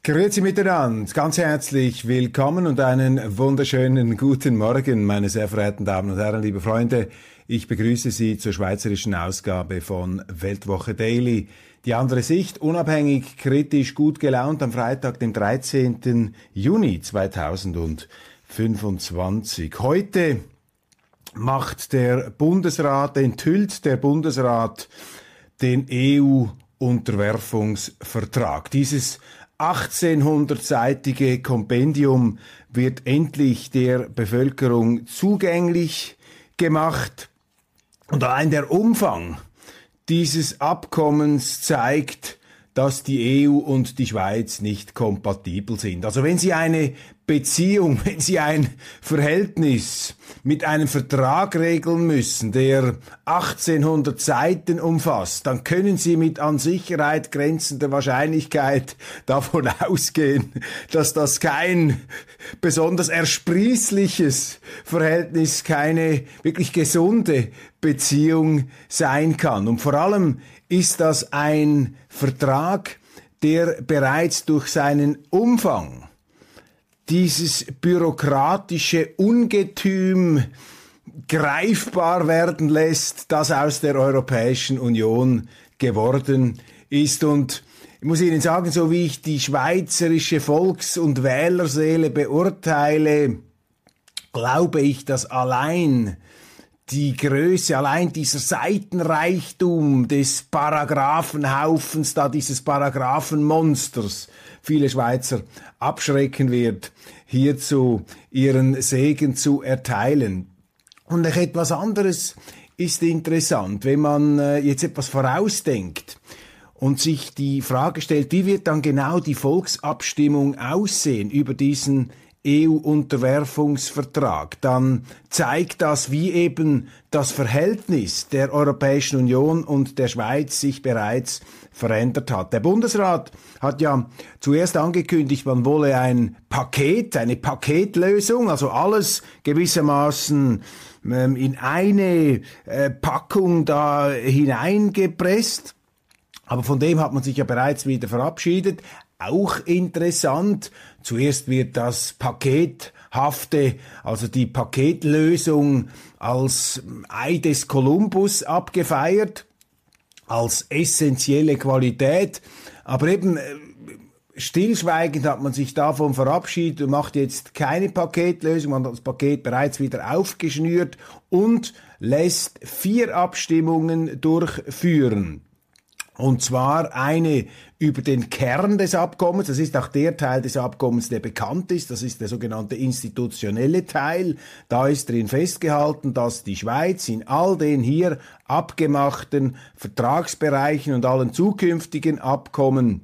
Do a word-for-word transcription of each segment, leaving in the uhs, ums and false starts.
Grüezi miteinander, ganz herzlich willkommen und einen wunderschönen guten Morgen, meine sehr verehrten Damen und Herren, liebe Freunde. Ich begrüße Sie zur schweizerischen Ausgabe von Weltwoche Daily. Die andere Sicht, unabhängig, kritisch, gut gelaunt am Freitag, dem dreizehnten Juni zweitausendfünfundzwanzig. Heute macht der Bundesrat, enthüllt der Bundesrat den E U-Unterwerfungsvertrag. Dieses achtzehnhundertseitige Kompendium wird endlich der Bevölkerung zugänglich gemacht. Und allein der Umfang dieses Abkommens zeigt, dass die E U und die Schweiz nicht kompatibel sind. Also wenn Sie eine Beziehung, wenn Sie ein Verhältnis mit einem Vertrag regeln müssen, der achtzehnhundert Seiten umfasst, dann können Sie mit an Sicherheit grenzender Wahrscheinlichkeit davon ausgehen, dass das kein besonders ersprießliches Verhältnis, keine wirklich gesunde Beziehung sein kann. Und vor allem ist das ein Vertrag, der bereits durch seinen Umfang dieses bürokratische Ungetüm greifbar werden lässt, das aus der Europäischen Union geworden ist. Und ich muss Ihnen sagen, so wie ich die schweizerische Volks- und Wählerseele beurteile, glaube ich, dass allein die Größe, allein dieser Seitenreichtum des Paragraphenhaufens, da dieses Paragraphenmonsters, viele Schweizer abschrecken wird, hierzu ihren Segen zu erteilen. Und noch etwas anderes ist interessant, wenn man äh, jetzt etwas vorausdenkt und sich die Frage stellt, wie wird dann genau die Volksabstimmung aussehen über diesen E U-Unterwerfungsvertrag, dann zeigt das, wie eben das Verhältnis der Europäischen Union und der Schweiz sich bereits verändert hat. Der Bundesrat hat ja zuerst angekündigt, man wolle ein Paket, eine Paketlösung, also alles gewissermaßen ähm, in eine äh, Packung da hineingepresst. Aber von dem hat man sich ja bereits wieder verabschiedet. Auch interessant, zuerst wird das Pakethafte, also die Paketlösung als Ei des Kolumbus abgefeiert, als essentielle Qualität, aber eben stillschweigend hat man sich davon verabschiedet und macht jetzt keine Paketlösung, man hat das Paket bereits wieder aufgeschnürt und lässt vier Abstimmungen durchführen. Und zwar eine über den Kern des Abkommens, das ist auch der Teil des Abkommens, der bekannt ist, das ist der sogenannte institutionelle Teil. Da ist drin festgehalten, dass die Schweiz in all den hier abgemachten Vertragsbereichen und allen zukünftigen Abkommen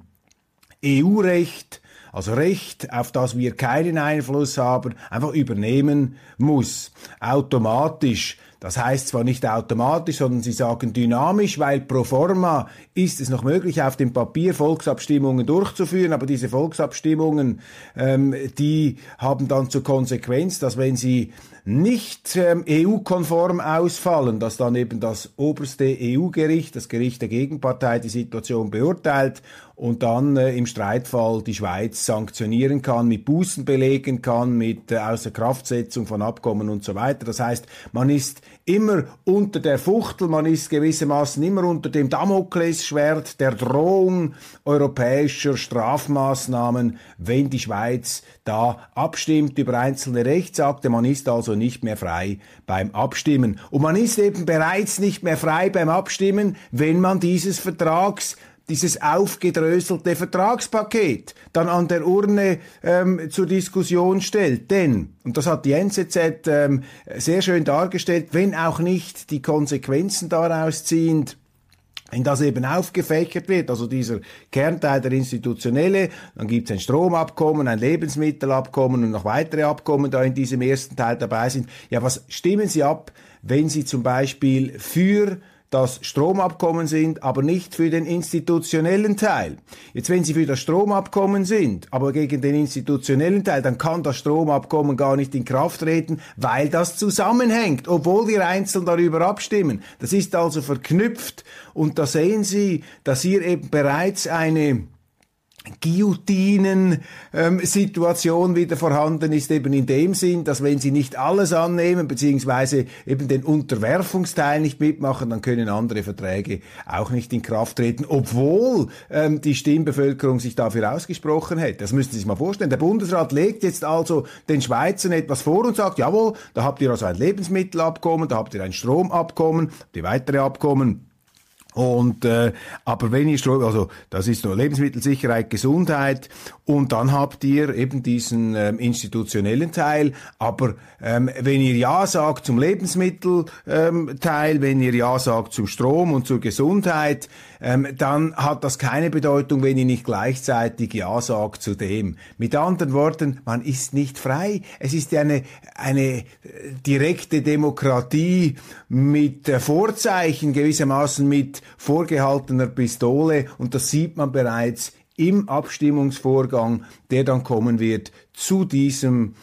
E U-Recht, also Recht, auf das wir keinen Einfluss haben, einfach übernehmen muss, automatisch. Das heißt zwar nicht automatisch, sondern sie sagen dynamisch, weil pro forma ist es noch möglich, auf dem Papier Volksabstimmungen durchzuführen, aber diese Volksabstimmungen, ähm, die haben dann zur Konsequenz, dass wenn sie nicht ähm, E U-konform ausfallen, dass dann eben das oberste E U-Gericht, das Gericht der Gegenpartei, die Situation beurteilt und dann äh, im Streitfall die Schweiz sanktionieren kann, mit Bußen belegen kann, mit äh, Außerkraftsetzung von Abkommen und so weiter. Das heißt, man ist immer unter der Fuchtel, man ist gewissermaßen immer unter dem Damoklesschwert der Drohung europäischer Strafmaßnahmen, wenn die Schweiz da abstimmt über einzelne Rechtsakte. Man ist also nicht mehr frei beim Abstimmen. Und man ist eben bereits nicht mehr frei beim Abstimmen, wenn man dieses Vertrags dieses aufgedröselte Vertragspaket dann an der Urne ähm, zur Diskussion stellt. Denn, und das hat die N Z Z ähm, sehr schön dargestellt, wenn auch nicht die Konsequenzen daraus ziehend, wenn das eben aufgefächert wird, also dieser Kernteil der institutionelle, dann gibt es ein Stromabkommen, ein Lebensmittelabkommen und noch weitere Abkommen da in diesem ersten Teil dabei sind. Ja, was stimmen Sie ab, wenn Sie zum Beispiel für das Stromabkommen sind, aber nicht für den institutionellen Teil. Jetzt, wenn Sie für das Stromabkommen sind, aber gegen den institutionellen Teil, dann kann das Stromabkommen gar nicht in Kraft treten, weil das zusammenhängt, obwohl wir einzeln darüber abstimmen. Das ist also verknüpft und da sehen Sie, dass hier eben bereits eine Guillotinen-Situation ähm, wieder vorhanden ist, eben in dem Sinn, dass wenn sie nicht alles annehmen, beziehungsweise eben den Unterwerfungsteil nicht mitmachen, dann können andere Verträge auch nicht in Kraft treten, obwohl ähm, die Stimmbevölkerung sich dafür ausgesprochen hätte. Das müssen Sie sich mal vorstellen. Der Bundesrat legt jetzt also den Schweizern etwas vor und sagt, jawohl, da habt ihr also ein Lebensmittelabkommen, da habt ihr ein Stromabkommen, die weitere Abkommen. Und äh, aber wenn ihr Strom, also das ist nur Lebensmittelsicherheit, Gesundheit, und dann habt ihr eben diesen ähm, institutionellen Teil. Aber ähm, wenn ihr Ja sagt zum Lebensmittelteil, ähm, Teil, wenn ihr Ja sagt zum Strom und zur Gesundheit, ähm, dann hat das keine Bedeutung, wenn ihr nicht gleichzeitig Ja sagt zu dem. Mit anderen Worten, man ist nicht frei. Es ist eine eine direkte Demokratie mit äh, Vorzeichen, gewissermaßen mit vorgehaltener Pistole, und das sieht man bereits im Abstimmungsvorgang, der dann kommen wird zu diesem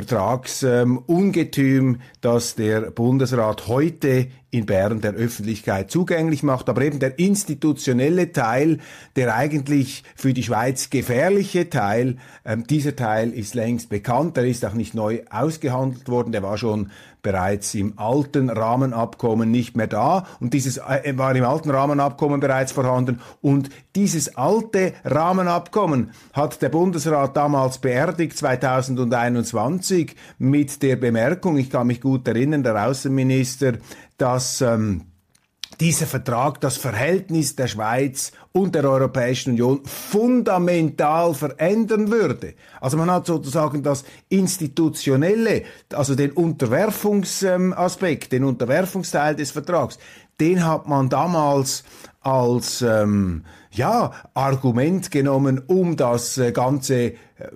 Vertragsungetüm, ähm, das der Bundesrat heute in Bern der Öffentlichkeit zugänglich macht. Aber eben der institutionelle Teil, der eigentlich für die Schweiz gefährliche Teil, ähm, dieser Teil ist längst bekannt, der ist auch nicht neu ausgehandelt worden, der war schon bereits im alten Rahmenabkommen nicht mehr da, und dieses äh, war im alten Rahmenabkommen bereits vorhanden, und dieses alte Rahmenabkommen hat der Bundesrat damals beerdigt, zweitausendeinundzwanzig, mit der Bemerkung, ich kann mich gut erinnern, der Außenminister, dass ähm, dieser Vertrag das Verhältnis der Schweiz und der Europäischen Union fundamental verändern würde. Also man hat sozusagen das Institutionelle, also den Unterwerfungsaspekt, den Unterwerfungsteil des Vertrags, den hat man damals als ähm, ja, Argument genommen, um das äh, ganze äh,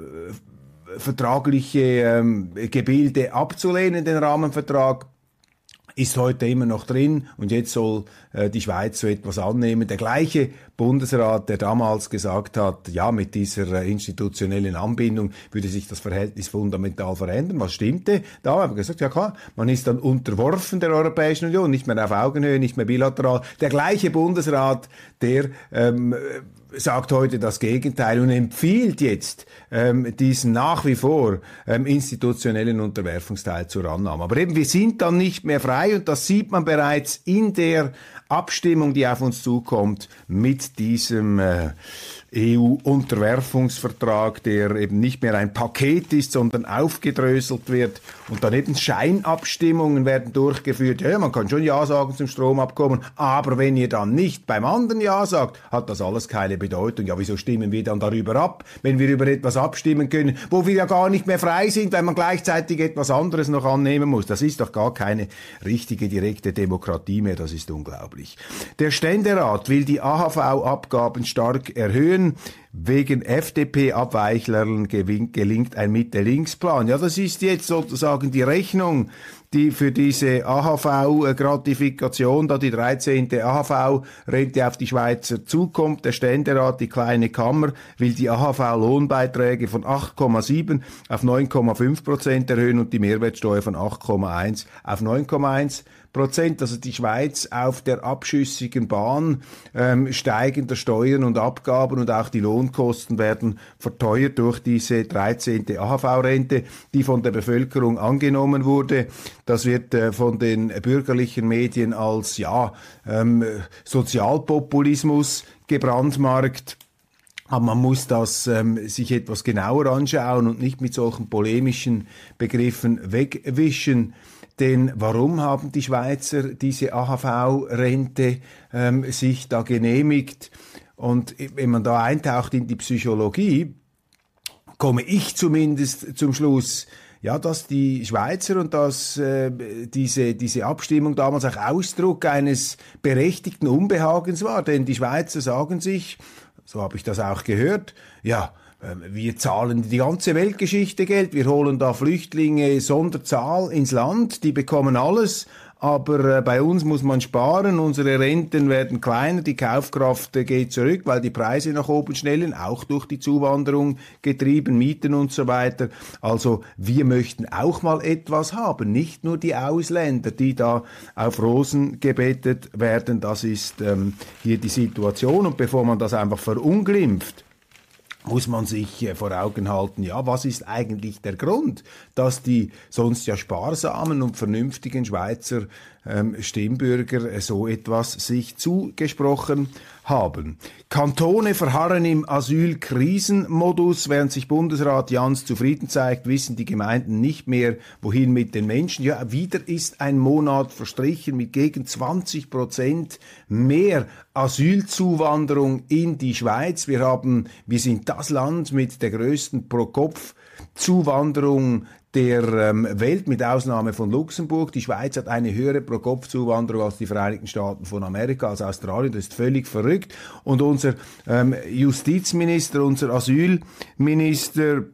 vertragliche ähm, Gebilde abzulehnen, den Rahmenvertrag. Ist heute immer noch drin, und jetzt soll äh, die Schweiz so etwas annehmen. Der gleiche Bundesrat, der damals gesagt hat, ja, mit dieser äh, institutionellen Anbindung würde sich das Verhältnis fundamental verändern. Was stimmte? Da haben wir gesagt, ja klar, man ist dann unterworfen der Europäischen Union, nicht mehr auf Augenhöhe, nicht mehr bilateral. Der gleiche Bundesrat, der ähm, sagt heute das Gegenteil und empfiehlt jetzt ähm, diesen nach wie vor ähm, institutionellen Unterwerfungsteil zur Annahme. Aber eben, wir sind dann nicht mehr frei, und das sieht man bereits in der Abstimmung, die auf uns zukommt, mit diesem äh, E U-Unterwerfungsvertrag, der eben nicht mehr ein Paket ist, sondern aufgedröselt wird, und dann eben Scheinabstimmungen werden durchgeführt. Ja, man kann schon Ja sagen zum Stromabkommen, aber wenn ihr dann nicht beim anderen Ja sagt, hat das alles keine Bedeutung. Ja, wieso stimmen wir dann darüber ab, wenn wir über etwas abstimmen können, wo wir ja gar nicht mehr frei sind, weil man gleichzeitig etwas anderes noch annehmen muss? Das ist doch gar keine richtige, direkte Demokratie mehr, das ist unglaublich. Der Ständerat will die A H V-Abgaben stark erhöhen. Wegen F D P-Abweichlern gelingt ein Mitte-Links-Plan. Ja, das ist jetzt sozusagen die Rechnung, die für diese A H V-Gratifikation, da die dreizehnte A H V-Rente auf die Schweizer zukommt. Der Ständerat, die kleine Kammer, will die A H V-Lohnbeiträge von acht Komma sieben auf neun Komma fünf Prozent erhöhen und die Mehrwertsteuer von acht Komma eins auf neun Komma eins Prozent. Also die Schweiz auf der abschüssigen Bahn ähm, steigender Steuern und Abgaben, und auch die Lohnkosten werden verteuert durch diese dreizehnte A H V-Rente, die von der Bevölkerung angenommen wurde. Das wird äh, von den bürgerlichen Medien als ja ähm, Sozialpopulismus gebrandmarkt. Aber man muss das ähm, sich etwas genauer anschauen und nicht mit solchen polemischen Begriffen wegwischen. Denn warum haben die Schweizer diese A H V-Rente ähm, sich da genehmigt? Und wenn man da eintaucht in die Psychologie, komme ich zumindest zum Schluss, ja, dass die Schweizer und dass äh, diese, diese Abstimmung damals auch Ausdruck eines berechtigten Unbehagens war. Denn die Schweizer sagen sich, so habe ich das auch gehört, ja, wir zahlen die ganze Weltgeschichte Geld, wir holen da Flüchtlinge Sonderzahl ins Land, die bekommen alles, aber äh, bei uns muss man sparen, unsere Renten werden kleiner, die Kaufkraft äh, geht zurück, weil die Preise nach oben schnellen, auch durch die Zuwanderung getrieben, Mieten und so weiter. Also wir möchten auch mal etwas haben, nicht nur die Ausländer, die da auf Rosen gebettet werden. Das ist ähm, hier die Situation, und bevor man das einfach verunglimpft muss man sich äh, vor Augen halten, ja, was ist eigentlich der Grund, dass die sonst ja sparsamen und vernünftigen Schweizer ähm, Stimmbürger äh, so etwas sich zugesprochen haben. Kantone verharren im Asylkrisenmodus. Während sich Bundesrat Jans zufrieden zeigt, wissen die Gemeinden nicht mehr, wohin mit den Menschen. Ja, wieder ist ein Monat verstrichen mit gegen zwanzig Prozent mehr Asylzuwanderung in die Schweiz. Wir haben, wir sind das Land mit der größten Pro-Kopf-Zuwanderung der ähm, Welt, mit Ausnahme von Luxemburg. Die Schweiz hat eine höhere Pro-Kopf-Zuwanderung als die Vereinigten Staaten von Amerika, als Australien. Das ist völlig verrückt. Und unser ähm, Justizminister, unser Asylminister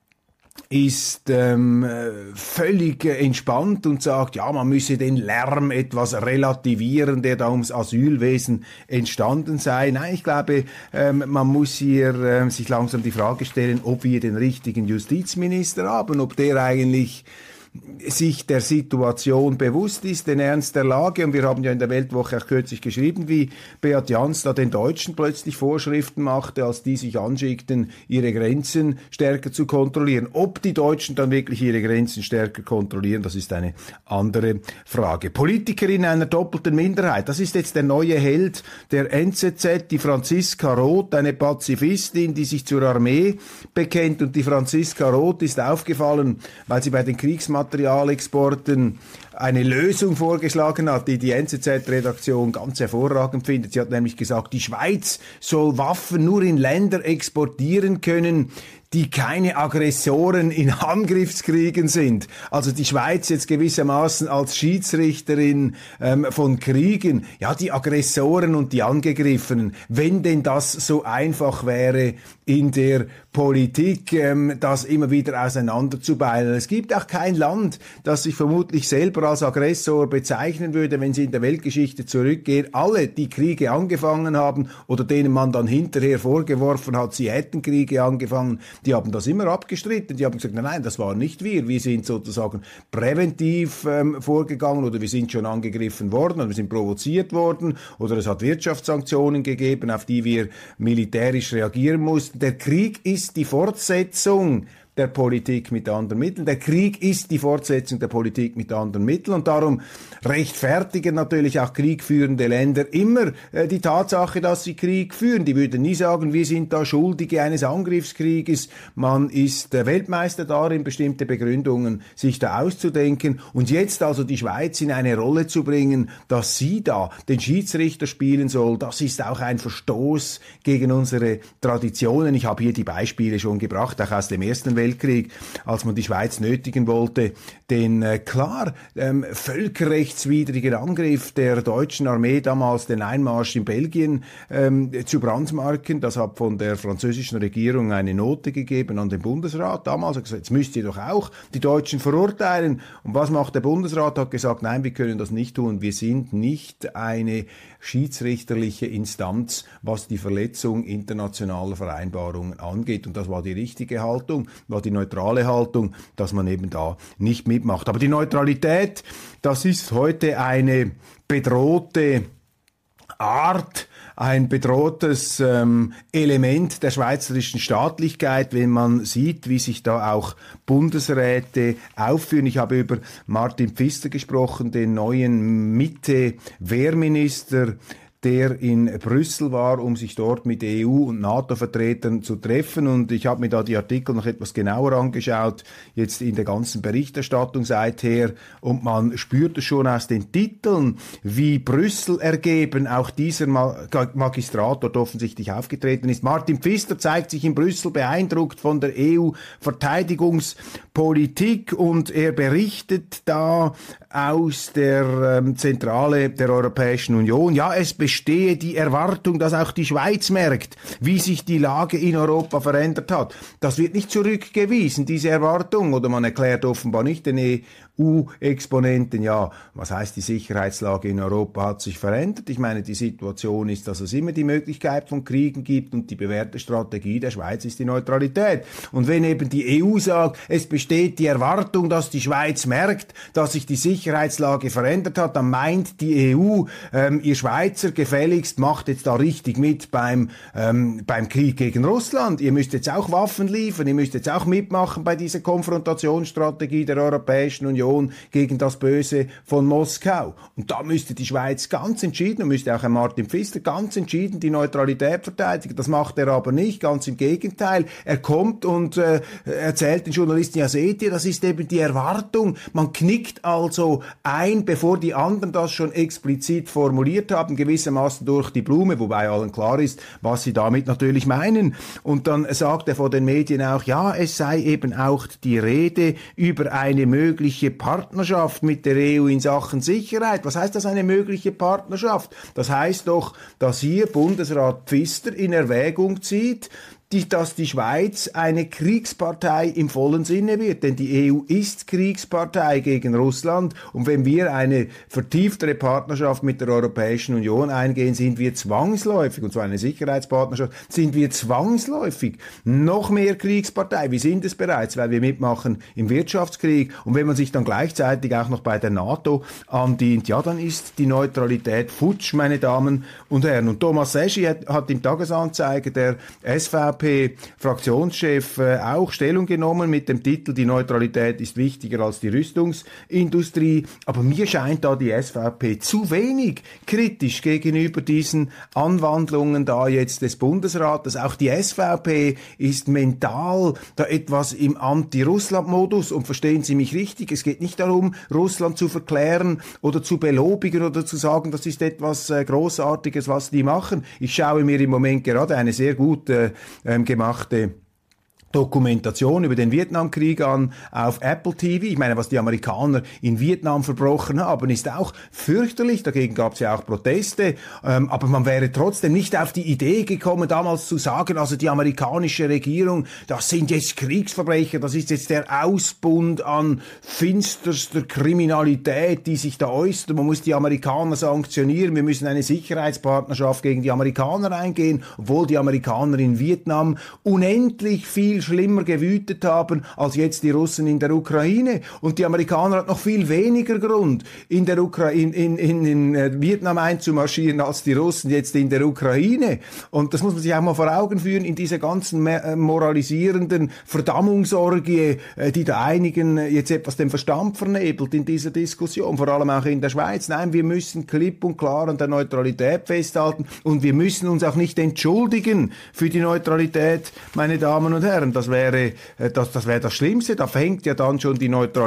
ist ähm, völlig äh, entspannt und sagt, ja, man müsse den Lärm etwas relativieren, der da ums Asylwesen entstanden sei. Nein, ich glaube, ähm, man muss hier äh, sich langsam die Frage stellen, ob wir den richtigen Justizminister haben, ob der eigentlich sich der Situation bewusst ist, den Ernst der Lage. Und wir haben ja in der Weltwoche auch kürzlich geschrieben, wie Beat Jans da den Deutschen plötzlich Vorschriften machte, als die sich anschickten, ihre Grenzen stärker zu kontrollieren. Ob die Deutschen dann wirklich ihre Grenzen stärker kontrollieren, das ist eine andere Frage. Politikerin einer doppelten Minderheit, das ist jetzt der neue Held der N Z Z, die Franziska Roth, eine Pazifistin, die sich zur Armee bekennt. Und die Franziska Roth ist aufgefallen, weil sie bei den Kriegsmaterialien Materialexporten eine Lösung vorgeschlagen hat, die die N Z Z-Redaktion ganz hervorragend findet. Sie hat nämlich gesagt, die Schweiz soll Waffen nur in Länder exportieren können, die keine Aggressoren in Angriffskriegen sind. Also die Schweiz jetzt gewissermaßen als Schiedsrichterin ähm, von Kriegen. Ja, die Aggressoren und die Angegriffenen. Wenn denn das so einfach wäre in der Politik, ähm, das immer wieder auseinanderzubeilen. Es gibt auch kein Land, das sich vermutlich selber als Aggressor bezeichnen würde, wenn sie in der Weltgeschichte zurückgehen. Alle, die Kriege angefangen haben oder denen man dann hinterher vorgeworfen hat, sie hätten Kriege angefangen, die haben das immer abgestritten. Die haben gesagt, nein, nein, das waren nicht wir. Wir sind sozusagen präventiv ähm, vorgegangen oder wir sind schon angegriffen worden oder wir sind provoziert worden oder es hat Wirtschaftssanktionen gegeben, auf die wir militärisch reagieren mussten. Der Krieg ist die Fortsetzung der Politik mit anderen Mitteln. Der Krieg ist die Fortsetzung der Politik mit anderen Mitteln und darum rechtfertigen natürlich auch kriegführende Länder immer äh, die Tatsache, dass sie Krieg führen. Die würden nie sagen, wir sind da Schuldige eines Angriffskrieges. Man ist äh, Weltmeister darin, bestimmte Begründungen sich da auszudenken und jetzt also die Schweiz in eine Rolle zu bringen, dass sie da den Schiedsrichter spielen soll, das ist auch ein Verstoß gegen unsere Traditionen. Ich habe hier die Beispiele schon gebracht, auch aus dem Ersten Weltkrieg, als man die Schweiz nötigen wollte, den äh, klar ähm, völkerrechtswidrigen Angriff der deutschen Armee damals, den Einmarsch in Belgien ähm, zu brandmarken. Das hat von der französischen Regierung eine Note gegeben an den Bundesrat. Damals hat gesagt, jetzt müsst ihr doch auch die Deutschen verurteilen. Und was macht der Bundesrat? Hat gesagt, nein, wir können das nicht tun. Wir sind nicht eine schiedsrichterliche Instanz, was die Verletzung internationaler Vereinbarungen angeht. Und das war die richtige Haltung, war die neutrale Haltung, dass man eben da nicht mitmacht. Aber die Neutralität, das ist heute eine bedrohte Art, ein bedrohtes ähm, Element der schweizerischen Staatlichkeit, wenn man sieht, wie sich da auch Bundesräte aufführen. Ich habe über Martin Pfister gesprochen, den neuen Mitte-Wehrminister, der in Brüssel war, um sich dort mit E U- und NATO-Vertretern zu treffen. Und ich habe mir da die Artikel noch etwas genauer angeschaut, jetzt in der ganzen Berichterstattung seither. Und man spürt es schon aus den Titeln, wie Brüssel ergeben auch dieser Magistrat dort offensichtlich aufgetreten ist. Martin Pfister zeigt sich in Brüssel beeindruckt von der E U-Verteidigungspolitik und er berichtet da aus der ähm, Zentrale der Europäischen Union. Ja, es bestehe die Erwartung, dass auch die Schweiz merkt, wie sich die Lage in Europa verändert hat. Das wird nicht zurückgewiesen, diese Erwartung, oder man erklärt offenbar nicht den E U-Exponenten, ja, was heißt, die Sicherheitslage in Europa hat sich verändert. Ich meine, die Situation ist, dass es immer die Möglichkeit von Kriegen gibt und die bewährte Strategie der Schweiz ist die Neutralität. Und wenn eben die E U sagt, es besteht die Erwartung, dass die Schweiz merkt, dass sich die Sicherheitslage verändert hat, dann meint die E U, ähm, ihr Schweizer gefälligst macht jetzt da richtig mit beim, ähm, beim Krieg gegen Russland. Ihr müsst jetzt auch Waffen liefern, ihr müsst jetzt auch mitmachen bei dieser Konfrontationsstrategie der Europäischen Union gegen das Böse von Moskau. Und da müsste die Schweiz ganz entschieden, und müsste auch Herr Martin Pfister ganz entschieden die Neutralität verteidigen. Das macht er aber nicht, ganz im Gegenteil. Er kommt und äh, erzählt den Journalisten, ja seht ihr, das ist eben die Erwartung. Man knickt also ein, bevor die anderen das schon explizit formuliert haben, gewissermaßen durch die Blume, wobei allen klar ist, was sie damit natürlich meinen. Und dann sagt er vor den Medien auch, ja, es sei eben auch die Rede über eine mögliche Partnerschaft mit der E U in Sachen Sicherheit. Was heißt das, eine mögliche Partnerschaft? Das heißt doch, dass hier Bundesrat Pfister in Erwägung zieht, Die, dass die Schweiz eine Kriegspartei im vollen Sinne wird. Denn die E U ist Kriegspartei gegen Russland. Und wenn wir eine vertieftere Partnerschaft mit der Europäischen Union eingehen, sind wir zwangsläufig, und zwar eine Sicherheitspartnerschaft, sind wir zwangsläufig noch mehr Kriegspartei. Wir sind es bereits, weil wir mitmachen im Wirtschaftskrieg. Und wenn man sich dann gleichzeitig auch noch bei der NATO andient, ja, dann ist die Neutralität futsch, meine Damen und Herren. Und Thomas Seschi hat, hat im Tagesanzeiger der S V Fraktionschef äh, auch Stellung genommen mit dem Titel "Die Neutralität ist wichtiger als die Rüstungsindustrie". Aber mir scheint da die S V P zu wenig kritisch gegenüber diesen Anwandlungen da jetzt des Bundesrates. Auch die S V P ist mental da etwas im Anti-Russland-Modus. Und verstehen Sie mich richtig, es geht nicht darum, Russland zu verklären oder zu belobigen oder zu sagen, das ist etwas äh, Großartiges, was die machen. Ich schaue mir im Moment gerade eine sehr gute äh, gemachte Dokumentation über den Vietnamkrieg an auf Apple T V. Ich meine, was die Amerikaner in Vietnam verbrochen haben, ist auch fürchterlich. Dagegen gab es ja auch Proteste. Ähm, aber man wäre trotzdem nicht auf die Idee gekommen, damals zu sagen, also die amerikanische Regierung, das sind jetzt Kriegsverbrecher, das ist jetzt der Ausbund an finsterster Kriminalität, die sich da äußert. Man muss die Amerikaner sanktionieren. Wir müssen eine Sicherheitspartnerschaft gegen die Amerikaner eingehen, obwohl die Amerikaner in Vietnam unendlich viel schlimmer gewütet haben als jetzt die Russen in der Ukraine. Und die Amerikaner hat noch viel weniger Grund, in der Ukraine, in, in, in, in Vietnam einzumarschieren, als die Russen jetzt in der Ukraine. Und das muss man sich auch mal vor Augen führen, in dieser ganzen moralisierenden Verdammungsorgie, die da einigen jetzt etwas den Verstand vernebelt in dieser Diskussion, vor allem auch in der Schweiz. Nein, wir müssen klipp und klar an der Neutralität festhalten und wir müssen uns auch nicht entschuldigen für die Neutralität, meine Damen und Herren. Das wäre das, das wäre das Schlimmste. Da fängt ja dann schon die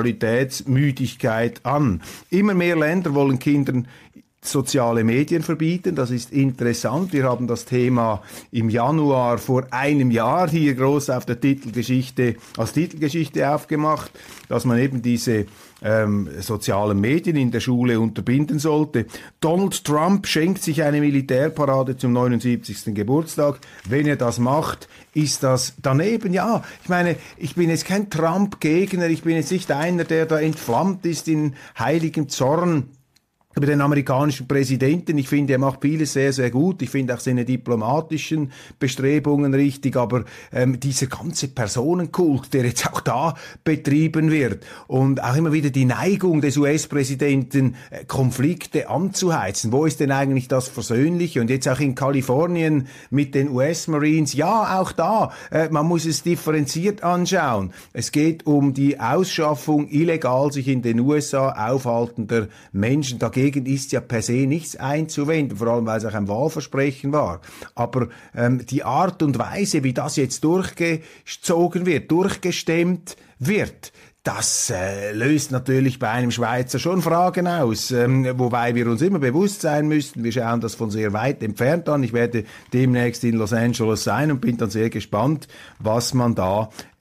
Neutralitätsmüdigkeit an. Immer mehr Länder wollen Kindern soziale Medien verbieten. Das ist interessant. Wir haben das Thema im Januar vor einem Jahr hier groß auf der Titelgeschichte, als Titelgeschichte aufgemacht, dass man eben diese ähm, sozialen Medien in der Schule unterbinden sollte. Donald Trump schenkt sich eine Militärparade zum neunundsiebzigsten Geburtstag. Wenn er das macht, ist das daneben. Ja, ich meine, ich bin jetzt kein Trump-Gegner. Ich bin jetzt nicht einer, der da entflammt ist in heiligem Zorn über den amerikanischen Präsidenten. Ich finde, er macht vieles sehr, sehr gut. Ich finde auch seine diplomatischen Bestrebungen richtig. Aber ähm, dieser ganze Personenkult, der jetzt auch da betrieben wird und auch immer wieder die Neigung des U S-Präsidenten, äh, Konflikte anzuheizen. Wo ist denn eigentlich das Versöhnliche? Und jetzt auch in Kalifornien mit den U S-Marines. Ja, auch da. Äh, man muss es differenziert anschauen. Es geht um die Ausschaffung illegal sich in den U S A aufhaltender Menschen. Dagegen ist ja per se nichts einzuwenden, vor allem weil es auch ein Wahlversprechen war. Aber ähm, die Art und Weise, wie das jetzt durchgezogen wird, durchgestemmt wird, das äh, löst natürlich bei einem Schweizer schon Fragen aus, ähm, wobei wir uns immer bewusst sein müssten, wir schauen das von sehr weit entfernt an. Ich werde demnächst in Los Angeles sein und bin dann sehr gespannt, was man da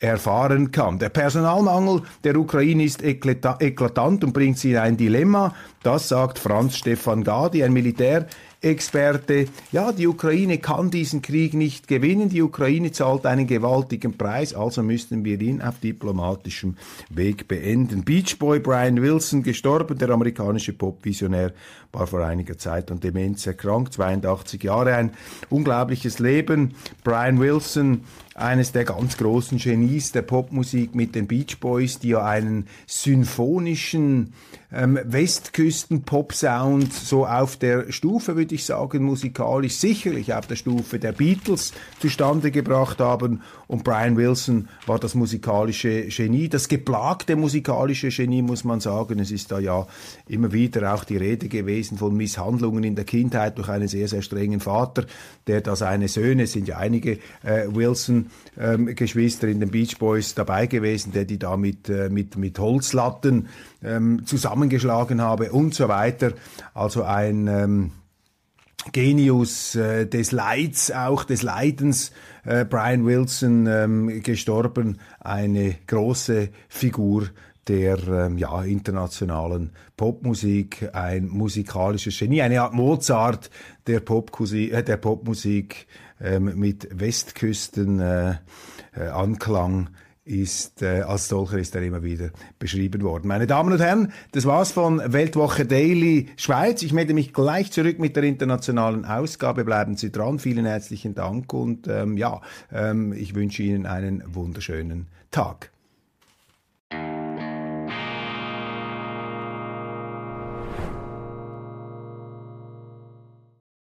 erfahren kann. Der Personalmangel der Ukraine ist eklata- eklatant und bringt sie in ein Dilemma. Das sagt Franz Stefan Gadi, ein Militärexperte. Ja, die Ukraine kann diesen Krieg nicht gewinnen. Die Ukraine zahlt einen gewaltigen Preis, also müssten wir ihn auf diplomatischem Weg beenden. Beach Boy Brian Wilson, gestorben, der amerikanische Popvisionär, war vor einiger Zeit an Demenz erkrankt, zweiundachtzig Jahre, ein unglaubliches Leben. Brian Wilson, eines der ganz großen Genies der Popmusik mit den Beach Boys, die ja einen symphonischen ähm, Westküsten-Pop-Sound so auf der Stufe, würde ich sagen, musikalisch sicherlich auf der Stufe der Beatles zustande gebracht haben. Und Brian Wilson war das musikalische Genie, das geplagte musikalische Genie, muss man sagen. Es ist da ja immer wieder auch die Rede gewesen von Misshandlungen in der Kindheit durch einen sehr, sehr strengen Vater, der da seine Söhne, es sind ja einige äh, Wilson ähm, Geschwister in den Beach Boys dabei gewesen, der die da mit, äh, mit, mit Holzlatten ähm, zusammengeschlagen habe und so weiter. Also ein ähm, Genius äh, des Leids, auch des Leidens, äh, Brian Wilson, ähm, gestorben, eine große Figur der ähm, ja, internationalen Popmusik, ein musikalisches Genie, eine Art Mozart der, Popkusi äh, der Popmusik ähm, mit Westküsten äh, äh, Anklang ist, äh, als solcher ist er immer wieder beschrieben worden. Meine Damen und Herren, das war's von Weltwoche Daily Schweiz. Ich melde mich gleich zurück mit der internationalen Ausgabe. Bleiben Sie dran. Vielen herzlichen Dank und ähm, ja, ähm, ich wünsche Ihnen einen wunderschönen Tag.